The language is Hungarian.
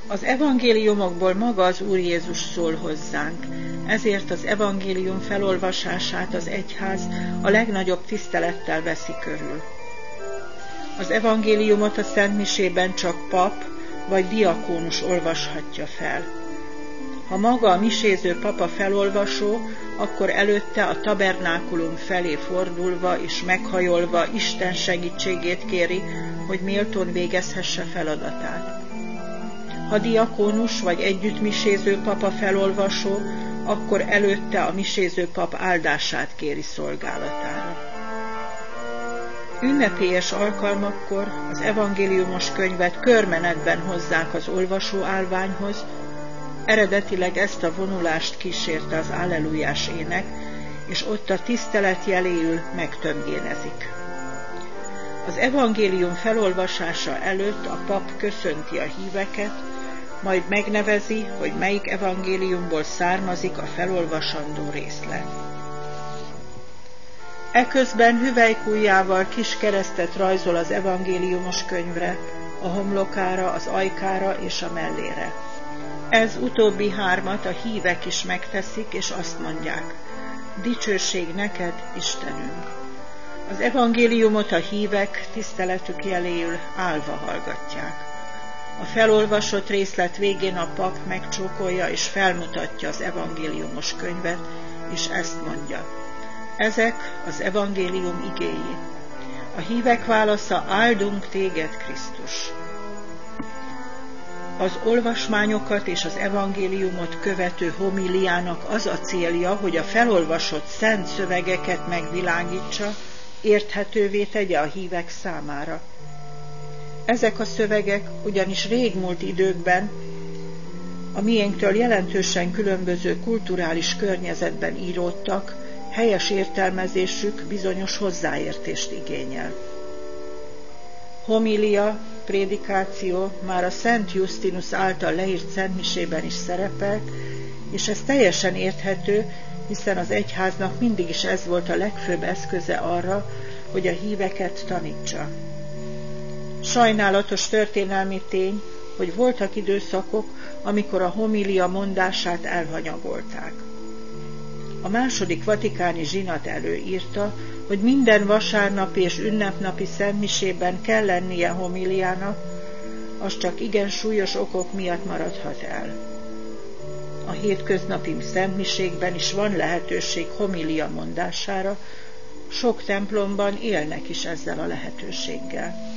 Az evangéliumokból maga az Úr Jézus szól hozzánk, ezért az evangélium felolvasását az egyház a legnagyobb tisztelettel veszi körül. Az evangéliumot a szentmisében csak pap vagy diakónus olvashatja fel. Ha maga a miséző papa felolvasó, akkor előtte a tabernákulum felé fordulva és meghajolva Isten segítségét kéri, hogy méltón végezhesse feladatát. Ha diakónus vagy együttmiséző papa felolvasó, akkor előtte a miséző pap áldását kéri szolgálatára. Ünnepélyes alkalmakkor az evangéliumos könyvet körmenetben hozzák az olvasó állványhoz, eredetileg ezt a vonulást kísérte az allelujás ének, és ott a tisztelet jeléül megtömjénezik. Az evangélium felolvasása előtt a pap köszönti a híveket, majd megnevezi, hogy melyik evangéliumból származik a felolvasandó részlet. Eközben hüvelykujjával kis keresztet rajzol az evangéliumos könyvre, a homlokára, az ajkára és a mellére. Ez utóbbi hármat a hívek is megteszik, és azt mondják: dicsőség neked, Istenünk! Az evangéliumot a hívek tiszteletük jeléül állva hallgatják. A felolvasott részlet végén a pap megcsókolja és felmutatja az evangéliumos könyvet, és ezt mondja: ezek az evangélium igéi. A hívek válasza: áldunk téged, Krisztus! Az olvasmányokat és az evangéliumot követő homíliának az a célja, hogy a felolvasott szent szövegeket megvilágítsa, érthetővé tegye a hívek számára. Ezek a szövegek ugyanis régmúlt időkben, a miénktől jelentősen különböző kulturális környezetben íródtak, helyes értelmezésük bizonyos hozzáértést igényel. Homília, prédikáció már a Szent Justinus által leírt szentmisében is szerepelt, és ez teljesen érthető, hiszen az egyháznak mindig is ez volt a legfőbb eszköze arra, hogy a híveket tanítsa. Sajnálatos történelmi tény, hogy voltak időszakok, amikor a homília mondását elhanyagolták. A második vatikáni zsinat előírta, hogy minden vasárnapi és ünnepnapi szentmisében kell lennie homíliának, az csak igen súlyos okok miatt maradhat el. A hétköznapi szentmiségben is van lehetőség homília mondására, sok templomban élnek is ezzel a lehetőséggel.